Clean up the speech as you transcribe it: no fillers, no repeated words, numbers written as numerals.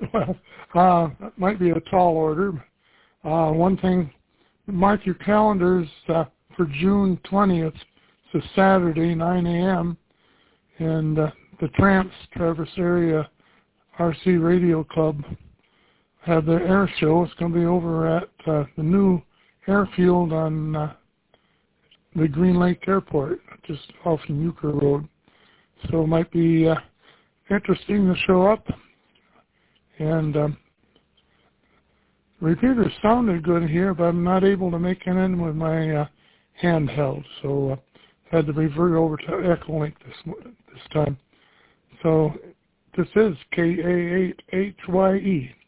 Well, that might be a tall order. One thing, mark your calendars for June 20th. It's a Saturday, 9 a.m., and the Tramps, Traverse Area RC Radio Club, have their air show. It's going to be over at the new airfield on the Green Lake Airport, just off the Euchre Road. So it might be interesting to show up. And repeaters sounded good here, but I'm not able to make it in with my handheld. So I had to revert over to Echolink this time. So this is KA8HYE.